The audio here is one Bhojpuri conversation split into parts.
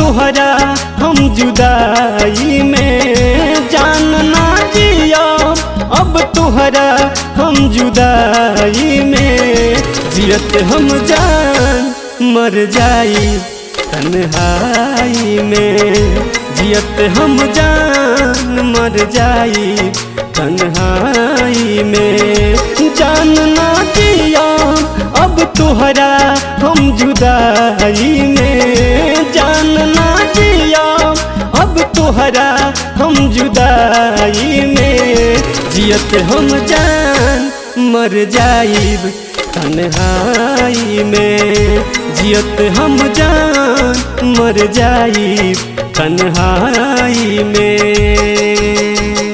तुहरा हम जुदाई में जान ना जिया, अब तुहरा हम जुदाई में जियत हम जान मर जाई तन्हाई में, जियत हम जान मर जाई तन्हाई में जान ना जिया, अब तुहरा हम जुदाई में जान ना जिया, अब तुहरा हम जुदाई में जियत हम जान मर जाइब तन्हाई में, जियत हम जान मर जाइब तन्हाई में।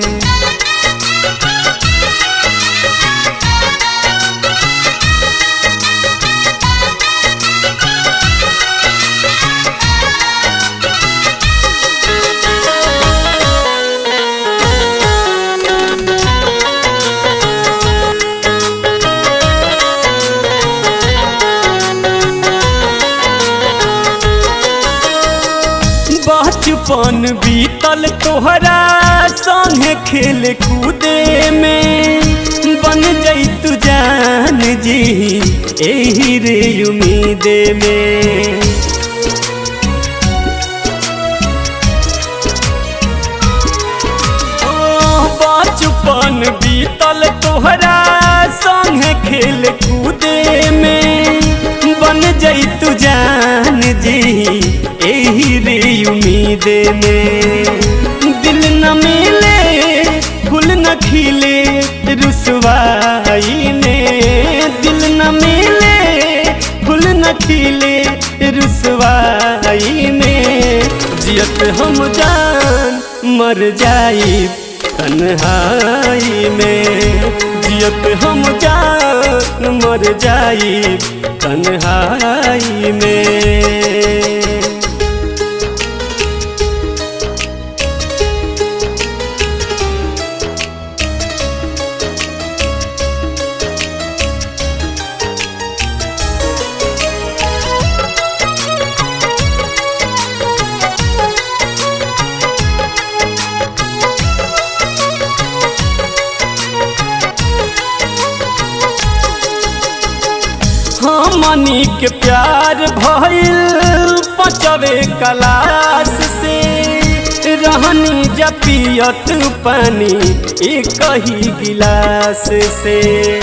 बचपन बीतल तोहरा संगे खेल कूदे में, बन जैतु जान जी एही रे उम्मीदे में। बचपन बीतल तोहरा संगे खेल कूदे में, बन जैतु जान जी एही रे उम्मीदे में। दिल न मिले फूल न खिले रुसवाई में, दिल न मिले फूल न खिले रुसवाई में जियत हम जान मर जाइब तन्हाई में, जियत हम जान मर जाइब तन्हाई में। हमनी के प्यार भइल पचवे क्लास से, रहनी जपियत पानी एक ही गिलास से।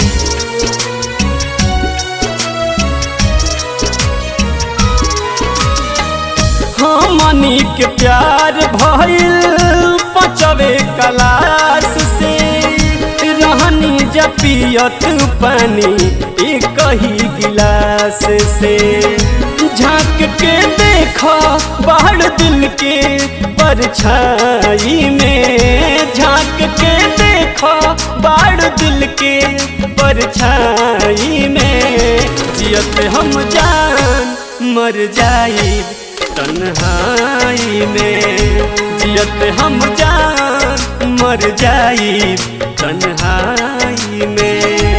हमनी के प्यार भइल पचवे क्लास से, रहनी जपियत पानी एक ही गिलास से। झांक के देखा बाहर दिल के परछाई में, झांक के देखा बाहर दिल के परछाई में जियत हम जान मर जाइब तन्हाई में, जियत हम जान मर जाइब तन्हाई में।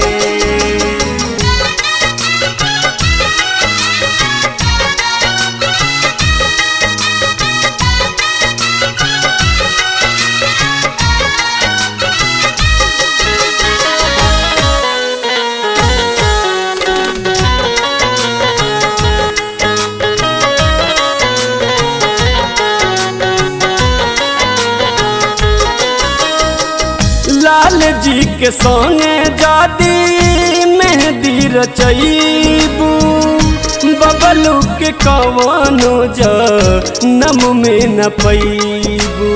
लाल जी के संगे जादी मेहंदी रचैबू, बबलू के कवनो जनम में न पैबू।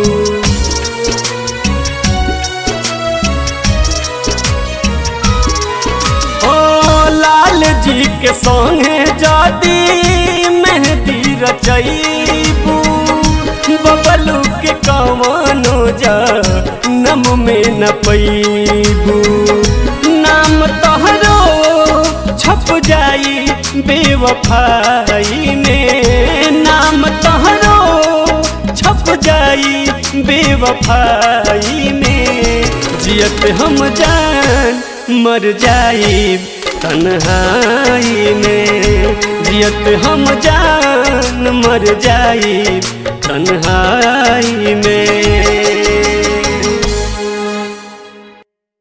ओ लाल जी के संगे जादी मेहंदी रचैबू, बबलू के कवनो जनम में न पैबू। नाम तोहरो छप जाई बेवफाई में, नाम तोहरो छप जाई बेवफाई में जियत हम जान मर जाइब तन्हाई में, जियत हम जान मर जाई तन्हाई में।